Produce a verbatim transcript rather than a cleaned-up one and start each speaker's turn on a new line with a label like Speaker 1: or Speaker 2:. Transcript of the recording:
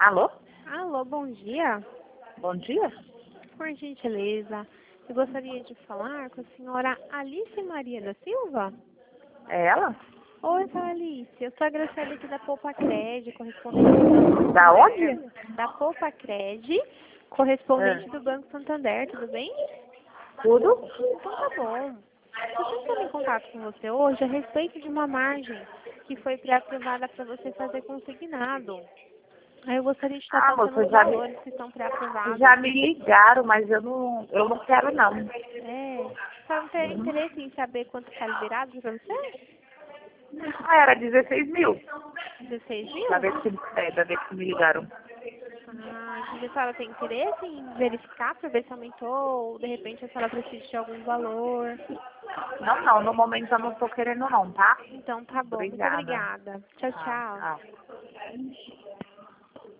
Speaker 1: Alô?
Speaker 2: Alô, bom dia.
Speaker 1: Bom dia?
Speaker 2: Por gentileza, eu gostaria de falar com a senhora Alice Maria da Silva.
Speaker 1: É ela?
Speaker 2: Oi, senhora Alice. Eu sou a Graciela aqui da Poupa Cred, correspondente do Banco
Speaker 1: Da
Speaker 2: Santander.
Speaker 1: onde?
Speaker 2: Da Poupa Cred,
Speaker 1: Ah,
Speaker 2: correspondente do Banco Santander, tudo bem?
Speaker 1: tudo?
Speaker 2: Então tá bom. Estou entrando em contato com você hoje a respeito de uma margem que foi pré-aprovada para você fazer consignado. Aí eu gostaria de estar
Speaker 1: Ah,
Speaker 2: passando
Speaker 1: moça,
Speaker 2: os
Speaker 1: já me,
Speaker 2: valores que são pré-aprovados.
Speaker 1: já me ligaram, mas eu não, eu não quero não.
Speaker 2: É. Só não tem interesse em saber quanto está liberado para você?
Speaker 1: Ah, era dezesseis mil.
Speaker 2: dezesseis
Speaker 1: Da
Speaker 2: mil?
Speaker 1: vez que, é, da vez que me ligaram.
Speaker 2: Ah, então a senhora tem interesse em verificar para ver se aumentou ou de repente a senhora precisa de algum valor?
Speaker 1: Não, não, no momento eu não tô querendo não, tá?
Speaker 2: Então tá bom, muito
Speaker 1: Obrigada.
Speaker 2: obrigada. Tchau,
Speaker 1: Ah,
Speaker 2: tchau.
Speaker 1: tchau.